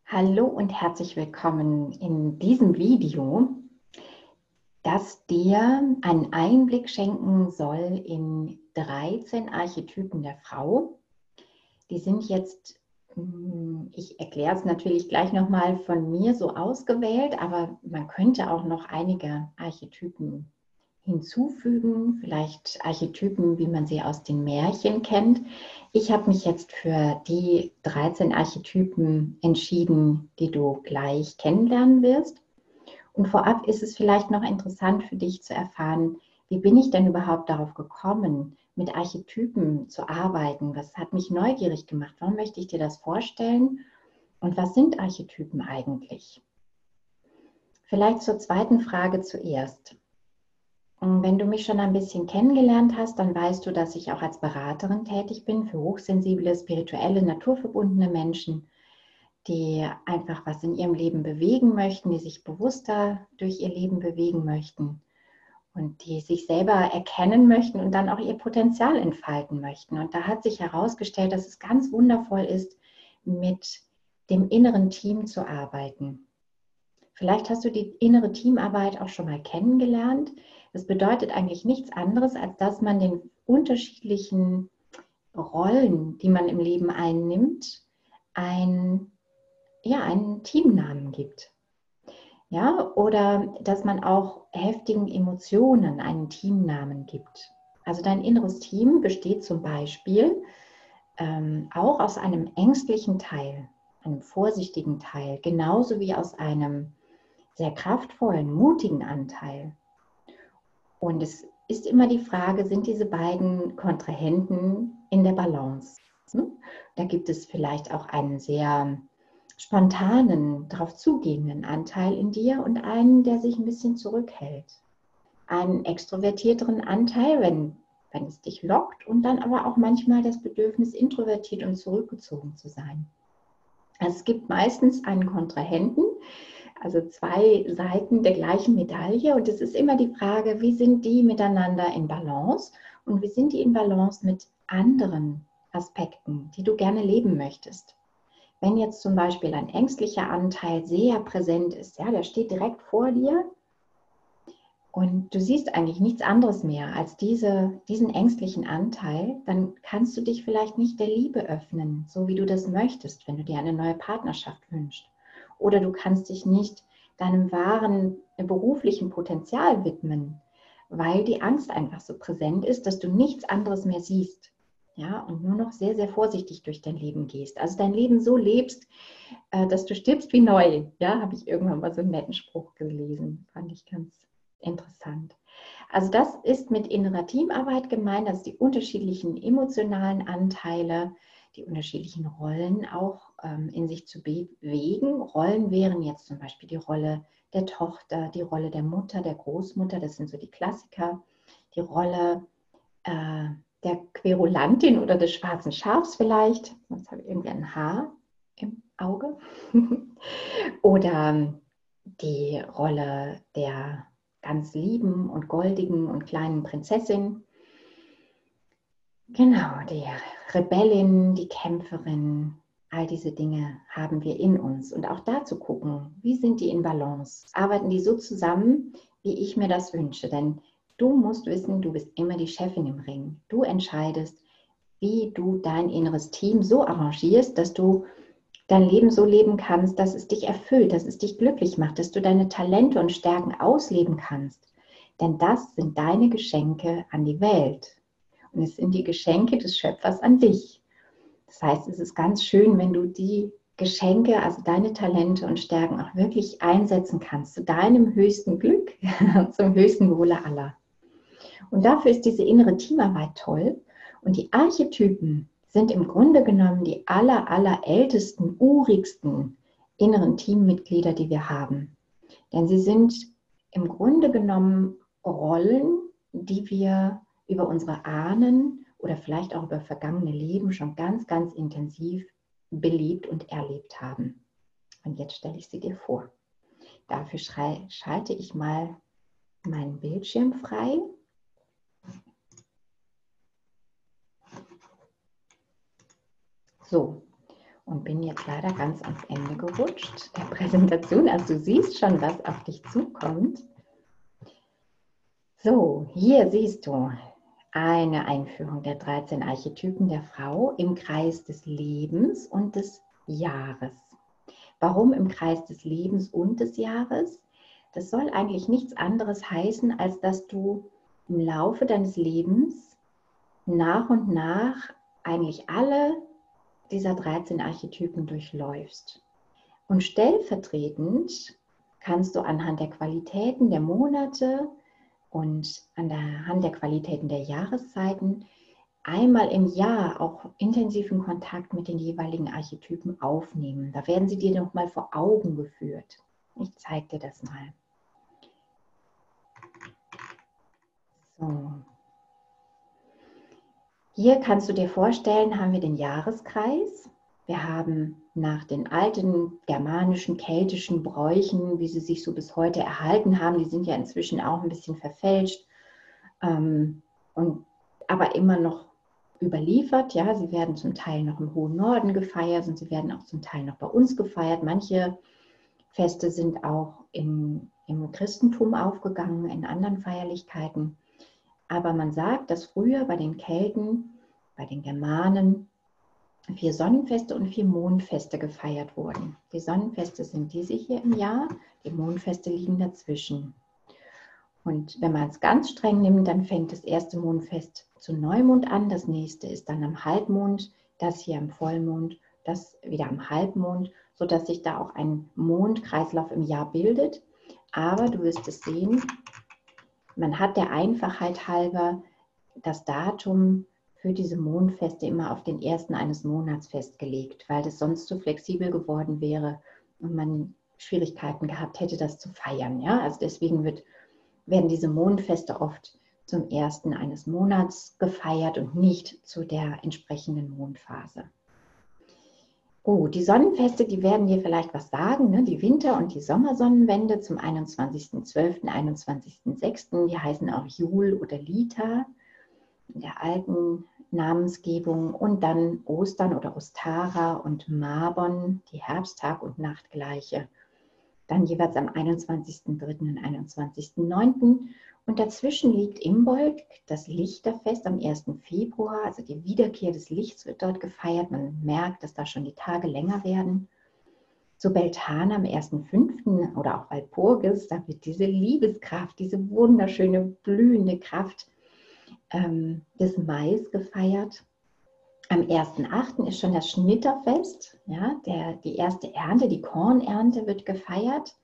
Hallo und herzlich willkommen in diesem Video, das dir einen Einblick schenken soll in 13 Archetypen der Frau. Die sind jetzt, ich erkläre es natürlich gleich nochmal von mir so ausgewählt, aber man könnte auch noch einige Archetypen hinzufügen, vielleicht Archetypen, wie man sie aus den Märchen kennt. Ich habe mich jetzt für die 13 Archetypen entschieden, die du gleich kennenlernen wirst. Und vorab ist es vielleicht noch interessant für dich zu erfahren, wie bin ich denn überhaupt darauf gekommen, mit Archetypen zu arbeiten? Was hat mich neugierig gemacht? Warum möchte ich dir das vorstellen? Und was sind Archetypen eigentlich? Vielleicht zur zweiten Frage zuerst. Wenn du mich schon ein bisschen kennengelernt hast, dann weißt du, dass ich auch als Beraterin tätig bin für hochsensible, spirituelle, naturverbundene Menschen, die einfach was in ihrem Leben bewegen möchten, die sich bewusster durch ihr Leben bewegen möchten und die sich selber erkennen möchten und dann auch ihr Potenzial entfalten möchten. Und da hat sich herausgestellt, dass es ganz wundervoll ist, mit dem inneren Team zu arbeiten. Vielleicht hast du die innere Teamarbeit auch schon mal kennengelernt. Das bedeutet eigentlich nichts anderes, als dass man den unterschiedlichen Rollen, die man im Leben einnimmt, einen Teamnamen gibt. Ja, oder dass man auch heftigen Emotionen einen Teamnamen gibt. Also dein inneres Team besteht zum Beispiel auch aus einem ängstlichen Teil, einem vorsichtigen Teil, genauso wie aus einem sehr kraftvollen, mutigen Anteil. Und es ist immer die Frage, sind diese beiden Kontrahenten in der Balance? Da gibt es vielleicht auch einen sehr spontanen, darauf zugehenden Anteil in dir und einen, der sich ein bisschen zurückhält. Einen extrovertierteren Anteil, wenn es dich lockt, und dann aber auch manchmal das Bedürfnis, introvertiert und zurückgezogen zu sein. Also es gibt meistens einen Kontrahenten, also zwei Seiten der gleichen Medaille, und es ist immer die Frage, wie sind die miteinander in Balance und wie sind die in Balance mit anderen Aspekten, die du gerne leben möchtest. Wenn jetzt zum Beispiel ein ängstlicher Anteil sehr präsent ist, ja, der steht direkt vor dir und du siehst eigentlich nichts anderes mehr als diesen ängstlichen Anteil, dann kannst du dich vielleicht nicht der Liebe öffnen, so wie du das möchtest, wenn du dir eine neue Partnerschaft wünschst. Oder du kannst dich nicht deinem wahren beruflichen Potenzial widmen, weil die Angst einfach so präsent ist, dass du nichts anderes mehr siehst. Ja, und nur noch sehr, sehr vorsichtig durch dein Leben gehst. Also dein Leben so lebst, dass du stirbst wie neu. Ja, habe ich irgendwann mal so einen netten Spruch gelesen. Fand ich ganz interessant. Also das ist mit innerer Teamarbeit gemeint, dass die unterschiedlichen emotionalen Anteile, die unterschiedlichen Rollen auch in sich zu bewegen. Rollen wären jetzt zum Beispiel die Rolle der Tochter, die Rolle der Mutter, der Großmutter, das sind so die Klassiker, die Rolle der Querulantin oder des schwarzen Schafs vielleicht, sonst habe ich irgendwie ein Haar im Auge. Oder die Rolle der ganz lieben und goldigen und kleinen Prinzessin. Genau, die Rebellin, die Kämpferin, all diese Dinge haben wir in uns. Und auch da zu gucken, wie sind die in Balance? Arbeiten die so zusammen, wie ich mir das wünsche? Denn du musst wissen, du bist immer die Chefin im Ring. Du entscheidest, wie du dein inneres Team so arrangierst, dass du dein Leben so leben kannst, dass es dich erfüllt, dass es dich glücklich macht, dass du deine Talente und Stärken ausleben kannst. Denn das sind deine Geschenke an die Welt. Und es sind die Geschenke des Schöpfers an dich. Das heißt, es ist ganz schön, wenn du die Geschenke, also deine Talente und Stärken auch wirklich einsetzen kannst, zu deinem höchsten Glück, zum höchsten Wohle aller. Und dafür ist diese innere Teamarbeit toll. Und die Archetypen sind im Grunde genommen die allerältesten, urigsten inneren Teammitglieder, die wir haben. Denn sie sind im Grunde genommen Rollen, die wir über unsere Ahnen oder vielleicht auch über vergangene Leben schon ganz, ganz intensiv belebt und erlebt haben. Und jetzt stelle ich sie dir vor. Dafür schalte ich mal meinen Bildschirm frei. So, und bin jetzt leider ganz ans Ende gerutscht der Präsentation. Also du siehst schon, was auf dich zukommt. So, hier siehst du eine Einführung der 13 Archetypen der Frau im Kreis des Lebens und des Jahres. Warum im Kreis des Lebens und des Jahres? Das soll eigentlich nichts anderes heißen, als dass du im Laufe deines Lebens nach und nach eigentlich alle dieser 13 Archetypen durchläufst. Und stellvertretend kannst du anhand der Qualitäten der Monate und anhand der Qualitäten der Jahreszeiten einmal im Jahr auch intensiven Kontakt mit den jeweiligen Archetypen aufnehmen. Da werden sie dir nochmal vor Augen geführt. Ich zeige dir das mal. So. Hier kannst du dir vorstellen, haben wir den Jahreskreis. Wir haben nach den alten germanischen, keltischen Bräuchen, wie sie sich so bis heute erhalten haben, die sind ja inzwischen auch ein bisschen verfälscht, aber immer noch überliefert. Ja, sie werden zum Teil noch im hohen Norden gefeiert und sie werden auch zum Teil noch bei uns gefeiert. Manche Feste sind auch im Christentum aufgegangen, in anderen Feierlichkeiten. Aber man sagt, dass früher bei den Kelten, bei den Germanen 4 Sonnenfeste und 4 Mondfeste gefeiert wurden. Die Sonnenfeste sind diese hier im Jahr, die Mondfeste liegen dazwischen. Und wenn man es ganz streng nimmt, dann fängt das erste Mondfest zu Neumond an, das nächste ist dann am Halbmond, das hier am Vollmond, das wieder am Halbmond, sodass sich da auch ein Mondkreislauf im Jahr bildet. Aber du wirst es sehen, man hat der Einfachheit halber das Datum für diese Mondfeste immer auf den ersten eines Monats festgelegt, weil das sonst zu flexibel geworden wäre und man Schwierigkeiten gehabt hätte, das zu feiern. Ja? Also deswegen werden diese Mondfeste oft zum ersten eines Monats gefeiert und nicht zu der entsprechenden Mondphase. Gut, die Sonnenfeste, die werden dir vielleicht was sagen, ne? Die Winter- und die Sommersonnenwende zum 21.12., 21.06., die heißen auch Jul oder Lita in der alten Namensgebung, und dann Ostern oder Ostara und Mabon, die Herbsttag- und Nachtgleiche, dann jeweils am 21.03. und 21.09. Und dazwischen liegt Imbolc, das Lichterfest am 1. Februar, also die Wiederkehr des Lichts wird dort gefeiert. Man merkt, dass da schon die Tage länger werden. Zu Beltane am 1.5. oder auch Walpurgis, da wird diese Liebeskraft, diese wunderschöne blühende Kraft des Mais gefeiert. Am 1.8. ist schon das Schnitterfest, ja, die erste Ernte, die Kornernte wird gefeiert.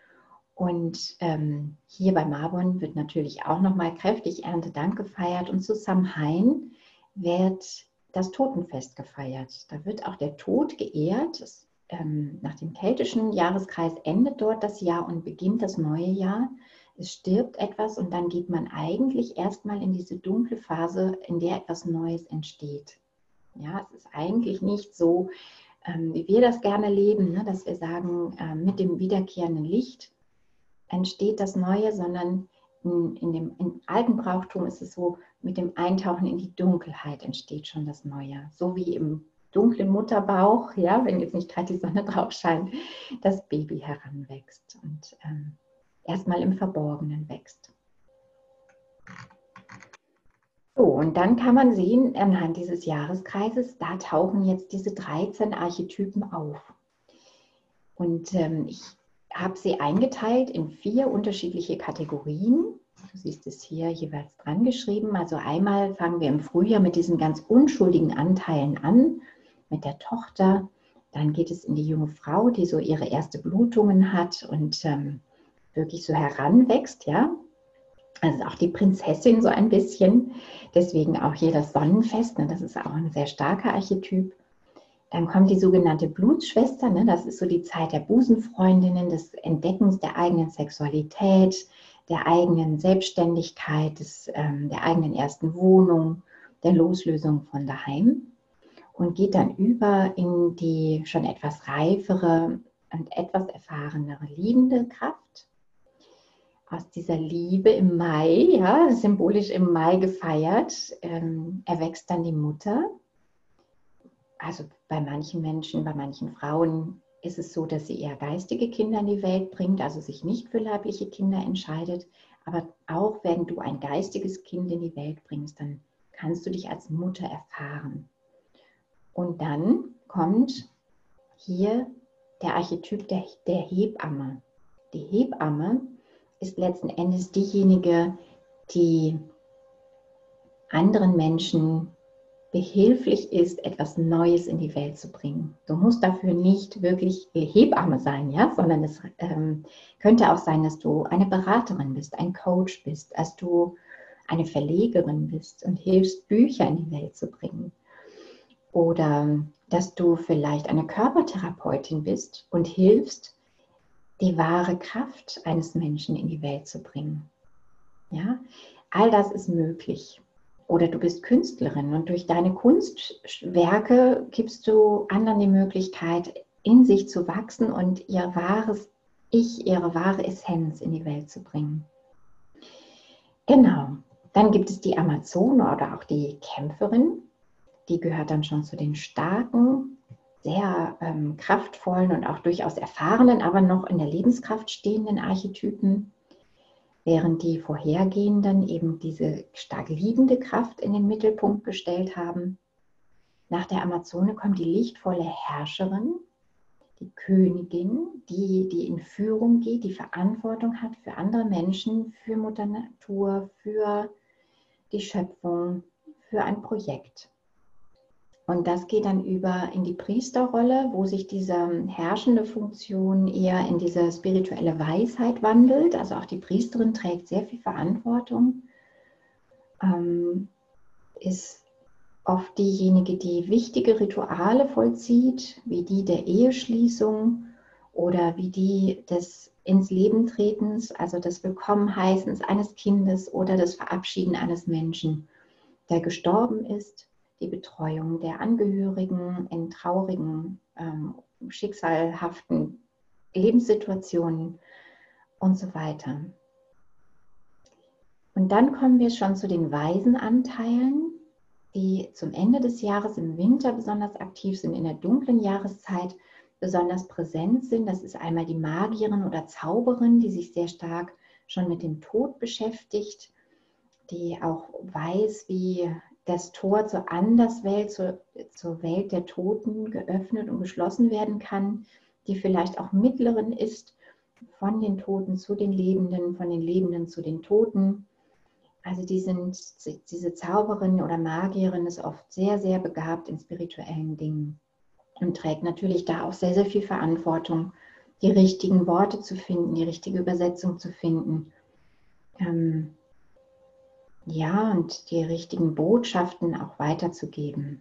Und hier bei Mabon wird natürlich auch nochmal kräftig Erntedank gefeiert. Und zu Samhain wird das Totenfest gefeiert. Da wird auch der Tod geehrt. Nach dem keltischen Jahreskreis endet dort das Jahr und beginnt das neue Jahr. Es stirbt etwas und dann geht man eigentlich erstmal in diese dunkle Phase, in der etwas Neues entsteht. Ja, es ist eigentlich nicht so, wie wir das gerne leben, ne, dass wir sagen, mit dem wiederkehrenden Licht entsteht das Neue, sondern im alten Brauchtum ist es so, mit dem Eintauchen in die Dunkelheit entsteht schon das Neue. So wie im dunklen Mutterbauch, ja, wenn jetzt nicht gerade die Sonne drauf scheint, das Baby heranwächst und erstmal im Verborgenen wächst. So, und dann kann man sehen, anhand dieses Jahreskreises, da tauchen jetzt diese 13 Archetypen auf. Und ich habe sie eingeteilt in 4 unterschiedliche Kategorien. Du siehst es hier jeweils dran geschrieben. Also einmal fangen wir im Frühjahr mit diesen ganz unschuldigen Anteilen an, mit der Tochter. Dann geht es in die junge Frau, die so ihre erste Blutungen hat und wirklich so heranwächst, ja. Also auch die Prinzessin so ein bisschen. Deswegen auch hier das Sonnenfest, ne? Das ist auch ein sehr starker Archetyp. Dann kommt die sogenannte Blutsschwester, ne? Das ist so die Zeit der Busenfreundinnen, des Entdeckens der eigenen Sexualität, der eigenen Selbstständigkeit, der eigenen ersten Wohnung, der Loslösung von daheim und geht dann über in die schon etwas reifere und etwas erfahrenere liebende Kraft. Aus dieser Liebe im Mai, ja, symbolisch im Mai gefeiert, erwächst dann die Mutter. Also bei manchen Menschen, bei manchen Frauen ist es so, dass sie eher geistige Kinder in die Welt bringt, also sich nicht für leibliche Kinder entscheidet. Aber auch wenn du ein geistiges Kind in die Welt bringst, dann kannst du dich als Mutter erfahren. Und dann kommt hier der Archetyp der Hebamme. Die Hebamme ist letzten Endes diejenige, die anderen Menschen behilflich ist, etwas Neues in die Welt zu bringen. Du musst dafür nicht wirklich Hebamme sein, ja? Sondern es könnte auch sein, dass du eine Beraterin bist, ein Coach bist, dass du eine Verlegerin bist und hilfst, Bücher in die Welt zu bringen. Oder dass du vielleicht eine Körpertherapeutin bist und hilfst, die wahre Kraft eines Menschen in die Welt zu bringen. Ja? All das ist möglich. Oder du bist Künstlerin und durch deine Kunstwerke gibst du anderen die Möglichkeit, in sich zu wachsen und ihr wahres Ich, ihre wahre Essenz in die Welt zu bringen. Genau. Dann gibt es die Amazone oder auch die Kämpferin. Die gehört dann schon zu den starken, sehr kraftvollen und auch durchaus erfahrenen, aber noch in der Lebenskraft stehenden Archetypen. Während die vorhergehenden eben diese stark liebende Kraft in den Mittelpunkt gestellt haben. Nach der Amazone kommt die lichtvolle Herrscherin, die Königin, die in Führung geht, die Verantwortung hat für andere Menschen, für Mutter Natur, für die Schöpfung, für ein Projekt. Und das geht dann über in die Priesterrolle, wo sich diese herrschende Funktion eher in diese spirituelle Weisheit wandelt. Also auch die Priesterin trägt sehr viel Verantwortung, ist oft diejenige, die wichtige Rituale vollzieht, wie die der Eheschließung oder wie die des ins Leben Tretens, also des Willkommenheißens eines Kindes oder des Verabschieden eines Menschen, der gestorben ist. Die Betreuung der Angehörigen in traurigen, schicksalhaften Lebenssituationen und so weiter. Und dann kommen wir schon zu den weisen Anteilen, die zum Ende des Jahres im Winter besonders aktiv sind, in der dunklen Jahreszeit besonders präsent sind. Das ist einmal die Magierin oder Zauberin, die sich sehr stark schon mit dem Tod beschäftigt, die auch weiß, wie das Tor zur Anderswelt, zur Welt der Toten geöffnet und geschlossen werden kann, die vielleicht auch Mittlerin ist von den Toten zu den Lebenden, von den Lebenden zu den Toten. Also diese Zauberin oder Magierin ist oft sehr, sehr begabt in spirituellen Dingen und trägt natürlich da auch sehr, sehr viel Verantwortung, die richtigen Worte zu finden, die richtige Übersetzung zu finden. Ja, und die richtigen Botschaften auch weiterzugeben.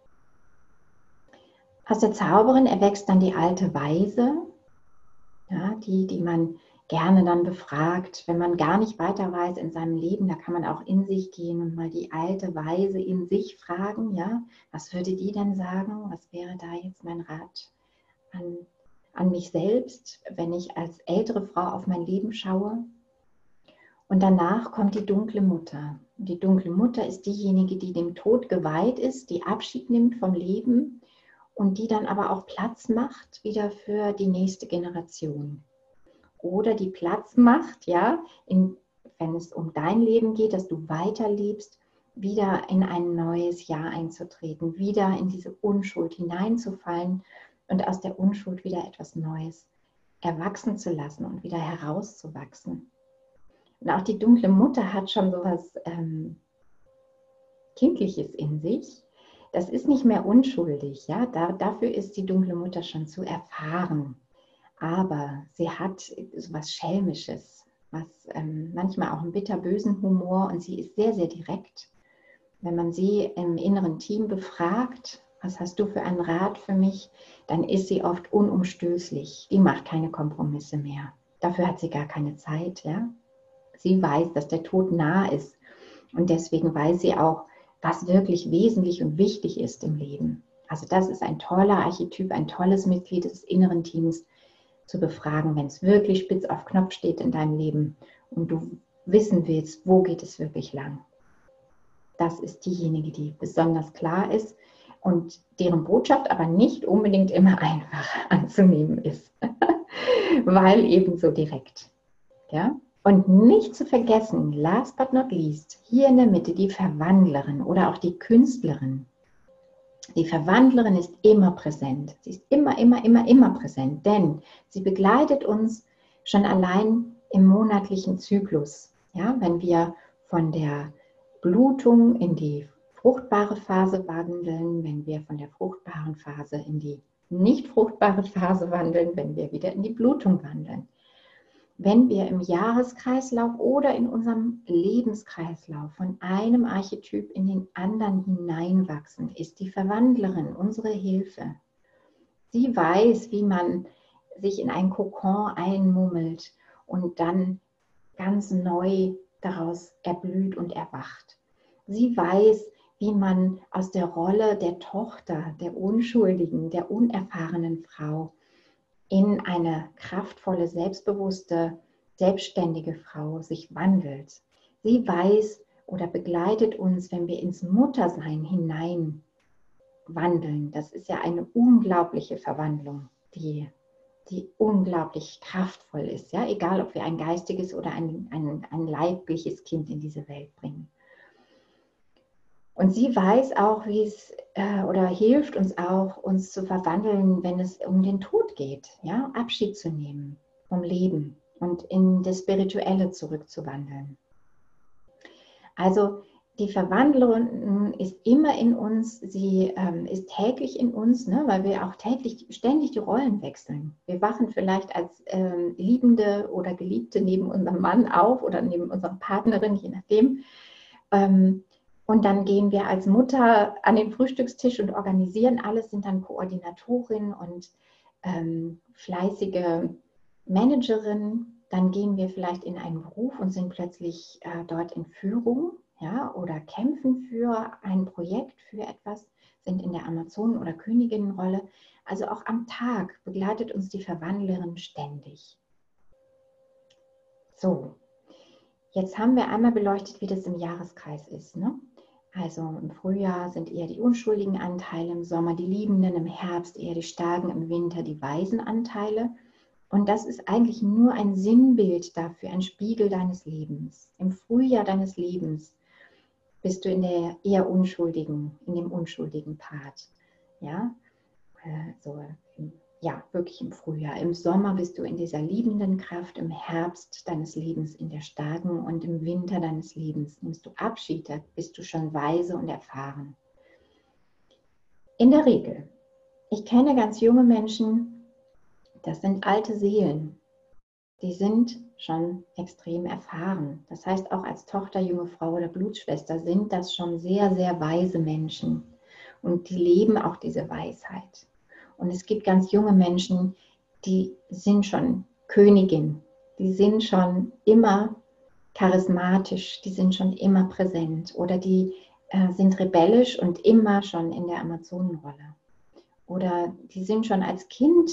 Aus der Zauberin erwächst dann die alte Weise, ja, die man gerne dann befragt, wenn man gar nicht weiter weiß in seinem Leben, da kann man auch in sich gehen und mal die alte Weise in sich fragen, ja, was würde die denn sagen, was wäre da jetzt mein Rat an mich selbst, wenn ich als ältere Frau auf mein Leben schaue? Und danach kommt die dunkle Mutter. Und die dunkle Mutter ist diejenige, die dem Tod geweiht ist, die Abschied nimmt vom Leben und die dann aber auch Platz macht wieder für die nächste Generation. Oder die Platz macht, ja, wenn es um dein Leben geht, dass du weiterlebst, wieder in ein neues Jahr einzutreten, wieder in diese Unschuld hineinzufallen und aus der Unschuld wieder etwas Neues erwachsen zu lassen und wieder herauszuwachsen. Und auch die dunkle Mutter hat schon so etwas Kindliches in sich. Das ist nicht mehr unschuldig, ja. Dafür ist die dunkle Mutter schon zu erfahren. Aber sie hat so etwas Schelmisches, was manchmal auch einen bitterbösen Humor, und sie ist sehr, sehr direkt. Wenn man sie im inneren Team befragt, was hast du für einen Rat für mich, dann ist sie oft unumstößlich. Die macht keine Kompromisse mehr. Dafür hat sie gar keine Zeit, ja. Sie weiß, dass der Tod nah ist und deswegen weiß sie auch, was wirklich wesentlich und wichtig ist im Leben. Also das ist ein toller Archetyp, ein tolles Mitglied des inneren Teams zu befragen, wenn es wirklich spitz auf Knopf steht in deinem Leben und du wissen willst, wo geht es wirklich lang. Das ist diejenige, die besonders klar ist und deren Botschaft aber nicht unbedingt immer einfach anzunehmen ist, weil eben so direkt. Ja? Und nicht zu vergessen, last but not least, hier in der Mitte die Verwandlerin oder auch die Künstlerin. Die Verwandlerin ist immer präsent. Sie ist immer präsent, denn sie begleitet uns schon allein im monatlichen Zyklus. Ja, wenn wir von der Blutung in die fruchtbare Phase wandeln, wenn wir von der fruchtbaren Phase in die nicht fruchtbare Phase wandeln, wenn wir wieder in die Blutung wandeln. Wenn wir im Jahreskreislauf oder in unserem Lebenskreislauf von einem Archetyp in den anderen hineinwachsen, ist die Verwandlerin unsere Hilfe. Sie weiß, wie man sich in einen Kokon einmummelt und dann ganz neu daraus erblüht und erwacht. Sie weiß, wie man aus der Rolle der Tochter, der unschuldigen, der unerfahrenen Frau in eine kraftvolle, selbstbewusste, selbstständige Frau sich wandelt. Sie weiß oder begleitet uns, wenn wir ins Muttersein hinein wandeln. Das ist ja eine unglaubliche Verwandlung, die unglaublich kraftvoll ist. Ja? Egal, ob wir ein geistiges oder ein leibliches Kind in diese Welt bringen. Und sie weiß auch, wie es oder hilft uns auch, uns zu verwandeln, wenn es um den Tod geht, ja? Abschied zu nehmen vom Leben und in das Spirituelle zurückzuwandeln. Also die Verwandlung ist immer in uns, sie ist täglich in uns, ne? Weil wir auch täglich ständig die Rollen wechseln. Wir wachen vielleicht als Liebende oder Geliebte neben unserem Mann auf oder neben unserer Partnerin, je nachdem. Und dann gehen wir als Mutter an den Frühstückstisch und organisieren alles, sind dann Koordinatorin und fleißige Managerin. Dann gehen wir vielleicht in einen Beruf und sind plötzlich dort in Führung, ja, oder kämpfen für ein Projekt, für etwas, sind in der Amazonen- oder Königinnenrolle. Also auch am Tag begleitet uns die Verwandlerin ständig. So, jetzt haben wir einmal beleuchtet, wie das im Jahreskreis ist, ne? Also im Frühjahr sind eher die unschuldigen Anteile, im Sommer die Liebenden, im Herbst eher die starken, im Winter die weisen Anteile. Und das ist eigentlich nur ein Sinnbild dafür, ein Spiegel deines Lebens. Im Frühjahr deines Lebens bist du in der eher unschuldigen, in dem unschuldigen Part. Ja, ja, wirklich im Frühjahr. Im Sommer bist du in dieser liebenden Kraft, im Herbst deines Lebens in der starken und im Winter deines Lebens nimmst du Abschied, da bist du schon weise und erfahren. In der Regel, ich kenne ganz junge Menschen, das sind alte Seelen, die sind schon extrem erfahren. Das heißt, auch als Tochter, junge Frau oder Blutschwester sind das schon sehr, sehr weise Menschen und die leben auch diese Weisheit. Und es gibt ganz junge Menschen, die sind schon Königin, die sind schon immer charismatisch, die sind schon immer präsent oder die sind rebellisch und immer schon in der Amazonenrolle. Oder die sind schon als Kind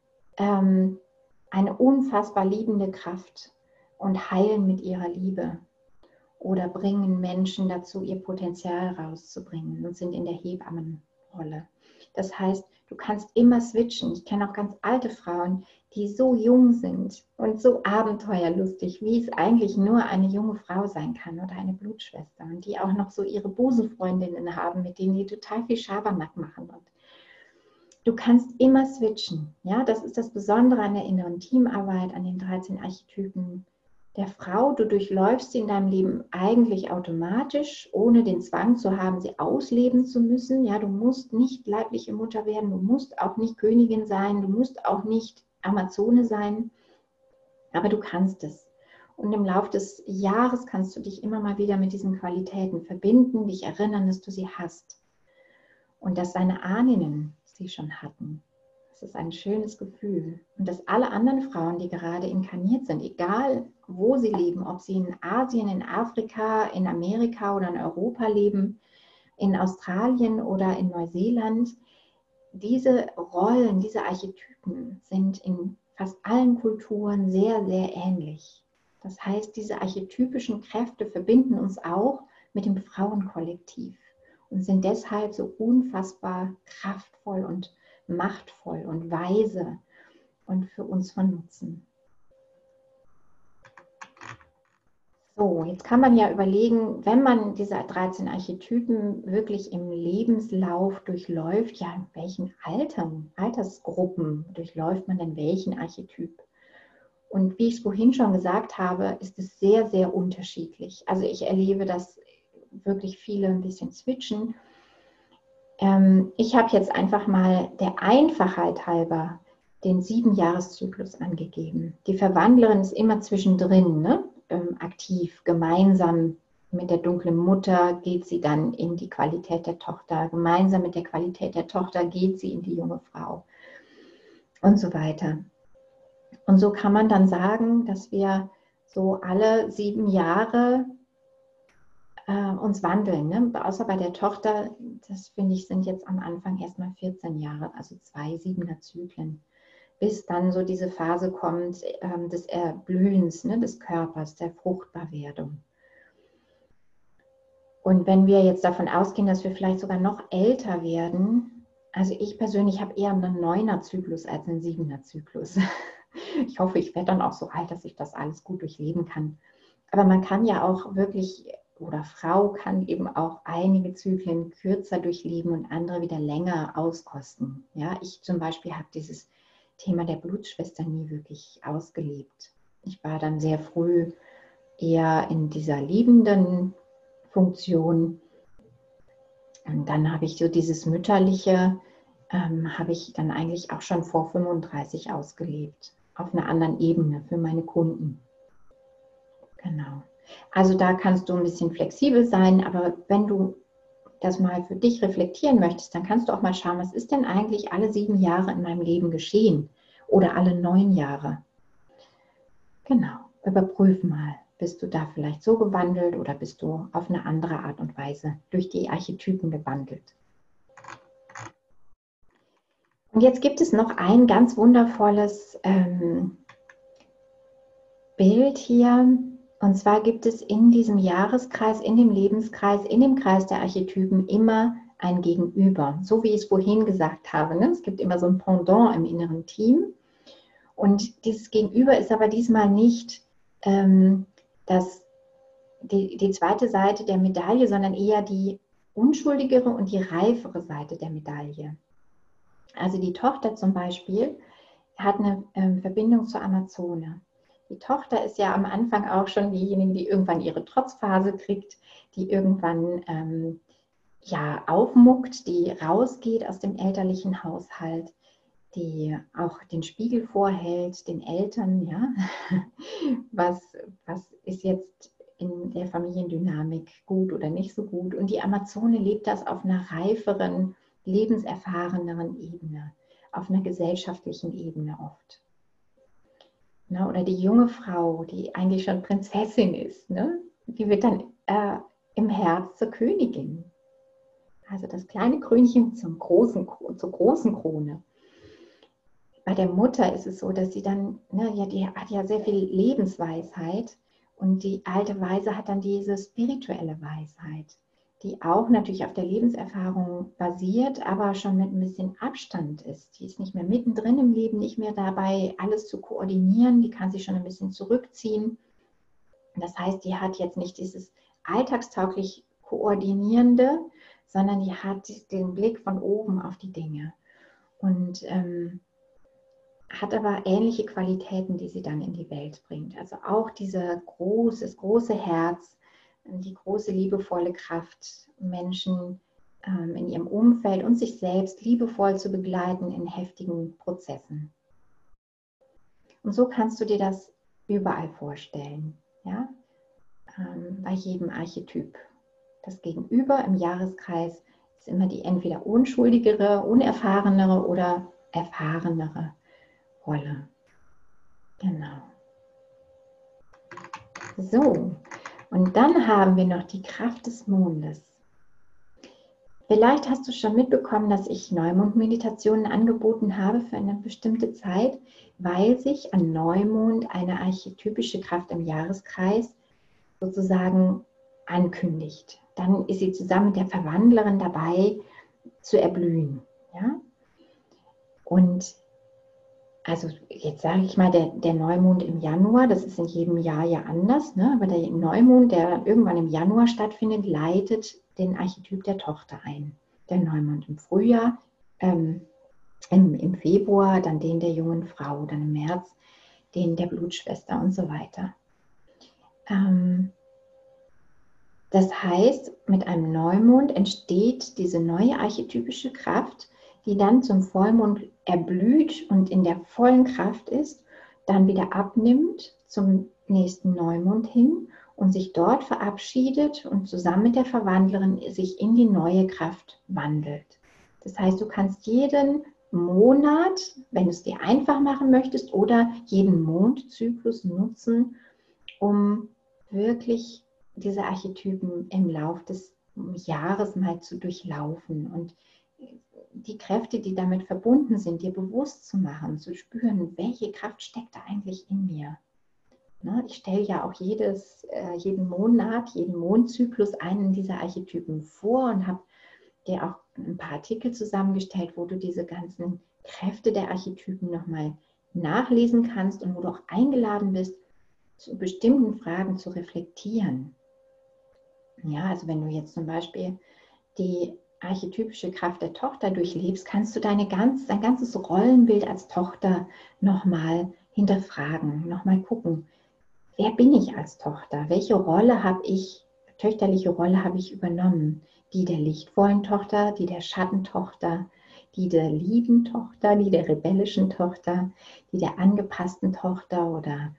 eine unfassbar liebende Kraft und heilen mit ihrer Liebe oder bringen Menschen dazu, ihr Potenzial rauszubringen und sind in der Hebammenrolle. Das heißt, du kannst immer switchen. Ich kenne auch ganz alte Frauen, die so jung sind und so abenteuerlustig, wie es eigentlich nur eine junge Frau sein kann oder eine Blutschwester und die auch noch so ihre Busenfreundinnen haben, mit denen die total viel Schabernack machen. Und du kannst immer switchen. Ja, das ist das Besondere an der inneren Teamarbeit, an den 13 Archetypen der Frau. Du durchläufst sie in deinem Leben eigentlich automatisch, ohne den Zwang zu haben, sie ausleben zu müssen. Ja, du musst nicht leibliche Mutter werden, du musst auch nicht Königin sein, du musst auch nicht Amazone sein, aber du kannst es. Und im Laufe des Jahres kannst du dich immer mal wieder mit diesen Qualitäten verbinden, dich erinnern, dass du sie hast und dass deine Ahnen sie schon hatten. Das ist ein schönes Gefühl. Und dass alle anderen Frauen, die gerade inkarniert sind, egal wo sie leben, ob sie in Asien, in Afrika, in Amerika oder in Europa leben, in Australien oder in Neuseeland, diese Rollen, diese Archetypen sind in fast allen Kulturen sehr, sehr ähnlich. Das heißt, diese archetypischen Kräfte verbinden uns auch mit dem Frauenkollektiv. und sind deshalb so unfassbar kraftvoll und machtvoll und weise und für uns von Nutzen. So, jetzt kann man ja überlegen, wenn man diese 13 Archetypen wirklich im Lebenslauf durchläuft, ja, in welchen Altersgruppen durchläuft man denn welchen Archetyp? Und wie ich es vorhin schon gesagt habe, ist es sehr, sehr unterschiedlich. Also ich erlebe, dass wirklich viele ein bisschen switchen. Ich habe jetzt einfach mal der Einfachheit halber den 7-Jahres-Zyklus angegeben. Die Verwandlerin ist immer zwischendrin, ne? Aktiv, gemeinsam mit der dunklen Mutter geht sie dann in die Qualität der Tochter, gemeinsam mit der Qualität der Tochter geht sie in die junge Frau und so weiter. Und so kann man dann sagen, dass wir so alle 7 Jahre uns wandeln. Ne? Außer bei der Tochter, das finde ich, sind jetzt am Anfang erstmal 14 Jahre, also 2 7er-Zyklen, bis dann so diese Phase kommt des Erblühens, ne, des Körpers, der Fruchtbarwerdung. Und wenn wir jetzt davon ausgehen, dass wir vielleicht sogar noch älter werden, also ich persönlich habe eher einen 9er-Zyklus als einen 7er-Zyklus. Ich hoffe, ich werde dann auch so alt, dass ich das alles gut durchleben kann. Aber man kann ja auch wirklich, oder Frau kann eben auch einige Zyklen kürzer durchleben und andere wieder länger auskosten. Ja, ich zum Beispiel habe dieses Thema der Blutschwester nie wirklich ausgelebt. Ich war dann sehr früh eher in dieser liebenden Funktion. Und dann habe ich so dieses Mütterliche, habe ich dann eigentlich auch schon vor 35 ausgelebt. Auf einer anderen Ebene für meine Kunden. Genau. Also da kannst du ein bisschen flexibel sein, aber wenn du das mal für dich reflektieren möchtest, dann kannst du auch mal schauen, was ist denn eigentlich alle 7 Jahre in meinem Leben geschehen oder alle 9 Jahre. Genau, überprüf mal, bist du da vielleicht so gewandelt oder bist du auf eine andere Art und Weise durch die Archetypen gewandelt. Und jetzt gibt es noch ein ganz wundervolles Bild hier. Und zwar gibt es in diesem Jahreskreis, in dem Lebenskreis, in dem Kreis der Archetypen immer ein Gegenüber. So wie ich es vorhin gesagt habe. Ne? Es gibt immer so ein Pendant im inneren Team. Und dieses Gegenüber ist aber diesmal nicht die zweite Seite der Medaille, sondern eher die unschuldigere und die reifere Seite der Medaille. Also die Tochter zum Beispiel hat eine Verbindung zur Amazone. Die Tochter ist ja am Anfang auch schon diejenige, die irgendwann ihre Trotzphase kriegt, die irgendwann aufmuckt, die rausgeht aus dem elterlichen Haushalt, die auch den Spiegel vorhält, den Eltern, ja, was ist jetzt in der Familiendynamik gut oder nicht so gut. Und die Amazone lebt das auf einer reiferen, lebenserfahreneren Ebene, auf einer gesellschaftlichen Ebene oft. Ne? Oder die junge Frau, die eigentlich schon Prinzessin ist, ne? Die wird dann im Herz zur Königin. Also das kleine Krönchen zur großen Krone. Bei der Mutter ist es so, dass sie dann, die hat ja sehr viel Lebensweisheit und die alte Weise hat dann diese spirituelle Weisheit, die auch natürlich auf der Lebenserfahrung basiert, aber schon mit ein bisschen Abstand ist. Die ist nicht mehr mittendrin im Leben, nicht mehr dabei, alles zu koordinieren, die kann sich schon ein bisschen zurückziehen. Das heißt, die hat jetzt nicht dieses alltagstauglich Koordinierende, sondern die hat den Blick von oben auf die Dinge und hat aber ähnliche Qualitäten, die sie dann in die Welt bringt. Also auch das große Herz, die große liebevolle Kraft, Menschen in ihrem Umfeld und sich selbst liebevoll zu begleiten in heftigen Prozessen. Und so kannst du dir das überall vorstellen, ja? Bei jedem Archetyp. Das Gegenüber im Jahreskreis ist immer die entweder unschuldigere, unerfahrenere oder erfahrenere Rolle. Genau. So, und dann haben wir noch die Kraft des Mondes. Vielleicht hast du schon mitbekommen, dass ich Neumond-Meditationen angeboten habe für eine bestimmte Zeit, weil sich an Neumond eine archetypische Kraft im Jahreskreis sozusagen ankündigt. dann ist sie zusammen mit der Verwandlerin dabei zu erblühen. Ja? Und also jetzt sage ich mal, der Neumond im Januar, das ist in jedem Jahr ja anders, ne? Aber der Neumond, der irgendwann im Januar stattfindet, leitet den Archetyp der Tochter ein. Der Neumond im Frühjahr, im Februar dann den der jungen Frau, dann im März den der Blutschwester und so weiter. Das heißt, mit einem Neumond entsteht diese neue archetypische Kraft, die dann zum Vollmond erblüht und in der vollen Kraft ist, dann wieder abnimmt zum nächsten Neumond hin und sich dort verabschiedet und zusammen mit der Verwandlerin sich in die neue Kraft wandelt. Das heißt, du kannst jeden Monat, wenn du es dir einfach machen möchtest, oder jeden Mondzyklus nutzen, um wirklich diese Archetypen im Lauf des Jahres mal zu durchlaufen und die Kräfte, die damit verbunden sind, dir bewusst zu machen, zu spüren, welche Kraft steckt da eigentlich in mir. Ich stelle ja auch jeden Monat, jeden Mondzyklus einen dieser Archetypen vor und habe dir auch ein paar Artikel zusammengestellt, wo du diese ganzen Kräfte der Archetypen nochmal nachlesen kannst und wo du auch eingeladen bist, zu bestimmten Fragen zu reflektieren. Ja, also wenn du jetzt zum Beispiel die archetypische Kraft der Tochter durchlebst, kannst du dein ganzes Rollenbild als Tochter nochmal hinterfragen, nochmal gucken, wer bin ich als Tochter? Welche Rolle habe ich, töchterliche Rolle habe ich übernommen? Die der lichtvollen Tochter, die der Schattentochter, die der lieben Tochter, die der rebellischen Tochter, die der angepassten Tochter oder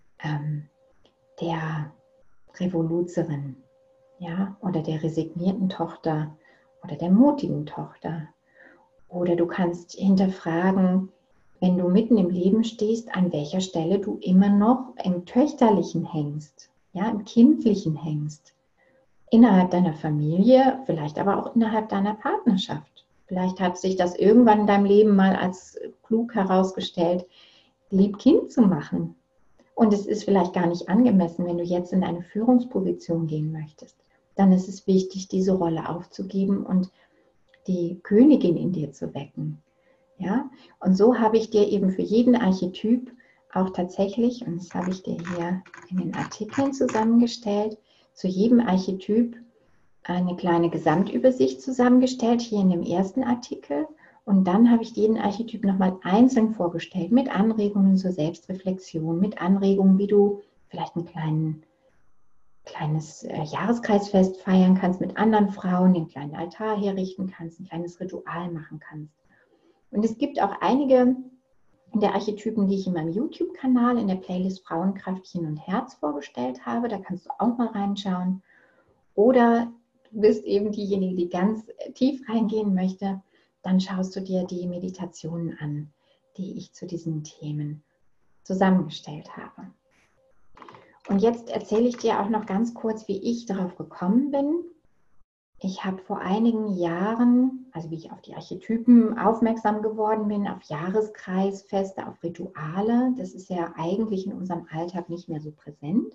der Revoluzerin, ja, oder der resignierten Tochter oder der mutigen Tochter. Oder du kannst hinterfragen, wenn du mitten im Leben stehst, an welcher Stelle du immer noch im Töchterlichen hängst, ja, im Kindlichen hängst. Innerhalb deiner Familie, vielleicht aber auch innerhalb deiner Partnerschaft. Vielleicht hat sich das irgendwann in deinem Leben mal als klug herausgestellt, lieb Kind zu machen. Und es ist vielleicht gar nicht angemessen, wenn du jetzt in eine Führungsposition gehen möchtest. Dann ist es wichtig, diese Rolle aufzugeben und die Königin in dir zu wecken. Ja? Und so habe ich dir eben für jeden Archetyp auch tatsächlich, und das habe ich dir hier in den Artikeln zusammengestellt, zu jedem Archetyp eine kleine Gesamtübersicht zusammengestellt, hier in dem ersten Artikel. Und dann habe ich jeden Archetyp nochmal einzeln vorgestellt, mit Anregungen zur Selbstreflexion, mit Anregungen, wie du vielleicht ein kleines Jahreskreisfest feiern kannst mit anderen Frauen, den kleinen Altar herrichten kannst, ein kleines Ritual machen kannst. Und es gibt auch einige der Archetypen, die ich in meinem YouTube-Kanal in der Playlist Frauenkraftchen und Herz vorgestellt habe. Da kannst du auch mal reinschauen. Oder du bist eben diejenige, die ganz tief reingehen möchte, dann schaust du dir die Meditationen an, die ich zu diesen Themen zusammengestellt habe. Und jetzt erzähle ich dir auch noch ganz kurz, wie ich darauf gekommen bin. Ich habe vor einigen Jahren, also wie ich auf die Archetypen aufmerksam geworden bin, auf Jahreskreisfeste, auf Rituale. Das ist ja eigentlich in unserem Alltag nicht mehr so präsent.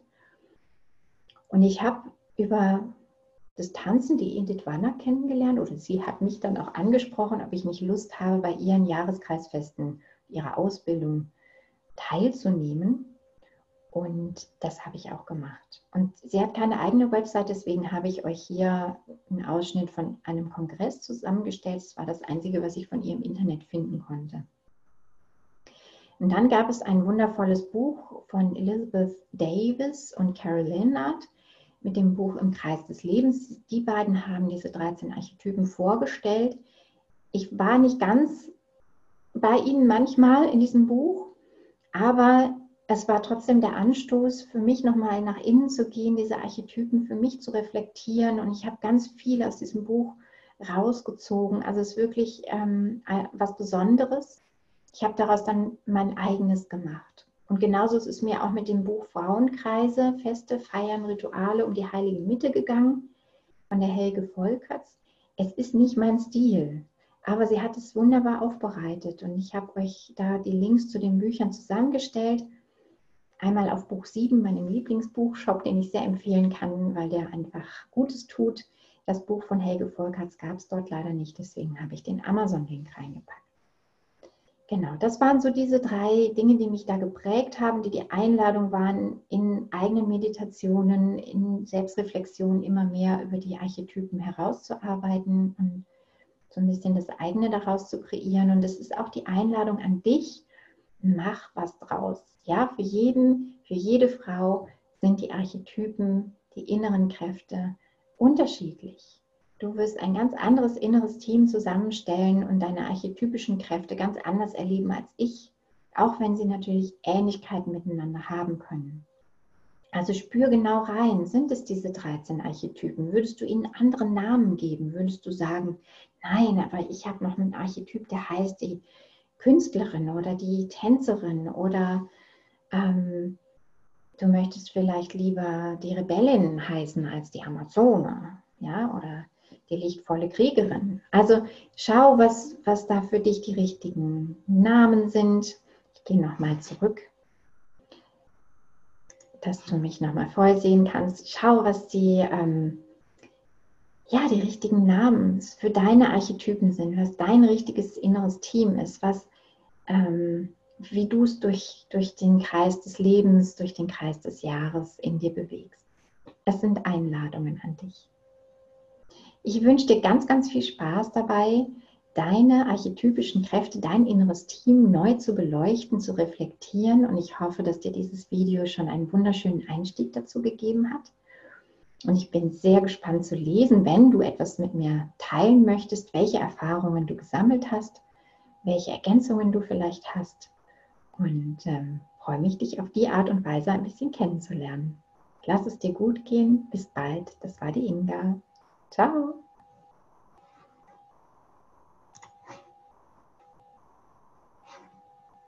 Und ich habe über das Tanzen die Edith Wanner kennengelernt, oder sie hat mich dann auch angesprochen, ob ich nicht Lust habe, bei ihren Jahreskreisfesten, ihrer Ausbildung teilzunehmen. Und das habe ich auch gemacht. Und sie hat keine eigene Website, deswegen habe ich euch hier einen Ausschnitt von einem Kongress zusammengestellt. Das war das Einzige, was ich von ihr im Internet finden konnte. Und dann gab es ein wundervolles Buch von Elizabeth Davis und Carol Leonard mit dem Buch Im Kreis des Lebens. Die beiden haben diese 13 Archetypen vorgestellt. Ich war nicht ganz bei ihnen manchmal in diesem Buch, aber es war trotzdem der Anstoß für mich, nochmal nach innen zu gehen, diese Archetypen für mich zu reflektieren. Und ich habe ganz viel aus diesem Buch rausgezogen. Also es ist wirklich was Besonderes. Ich habe daraus dann mein eigenes gemacht. Und genauso ist es mir auch mit dem Buch Frauenkreise, Feste, Feiern, Rituale um die heilige Mitte gegangen, von der Helge Volkerts. Es ist nicht mein Stil, aber sie hat es wunderbar aufbereitet. Und ich habe euch da die Links zu den Büchern zusammengestellt. Einmal auf Buch 7, meinem Lieblingsbuchshop, den ich sehr empfehlen kann, weil der einfach Gutes tut. Das Buch von Helge Volkerts gab es dort leider nicht, deswegen habe ich den Amazon-Link reingepackt. Genau, das waren so diese 3 Dinge, die mich da geprägt haben, die die Einladung waren, in eigenen Meditationen, in Selbstreflexion immer mehr über die Archetypen herauszuarbeiten und so ein bisschen das eigene daraus zu kreieren. Und das ist auch die Einladung an dich, mach was draus. Ja, für jede Frau sind die Archetypen, die inneren Kräfte unterschiedlich. Du wirst ein ganz anderes inneres Team zusammenstellen und deine archetypischen Kräfte ganz anders erleben als ich, auch wenn sie natürlich Ähnlichkeiten miteinander haben können. Also spür genau rein, sind es diese 13 Archetypen? Würdest du ihnen andere Namen geben? Würdest du sagen, nein, aber ich habe noch einen Archetyp, der heißt die Künstlerin oder die Tänzerin oder du möchtest vielleicht lieber die Rebellin heißen als die Amazone, ja, oder die lichtvolle Kriegerin. Also schau, was da für dich die richtigen Namen sind. Ich gehe nochmal zurück, dass du mich nochmal voll sehen kannst. Schau, was die richtigen Namen für deine Archetypen sind, was dein richtiges inneres Team ist, wie du es durch den Kreis des Lebens, durch den Kreis des Jahres in dir bewegst. Es sind Einladungen an dich. Ich wünsche dir ganz, ganz viel Spaß dabei, deine archetypischen Kräfte, dein inneres Team neu zu beleuchten, zu reflektieren. Und ich hoffe, dass dir dieses Video schon einen wunderschönen Einstieg dazu gegeben hat. Und ich bin sehr gespannt zu lesen, wenn du etwas mit mir teilen möchtest, welche Erfahrungen du gesammelt hast, welche Ergänzungen du vielleicht hast. Und freue mich, dich auf die Art und Weise ein bisschen kennenzulernen. Lass es dir gut gehen. Bis bald. Das war die Inga. Ciao.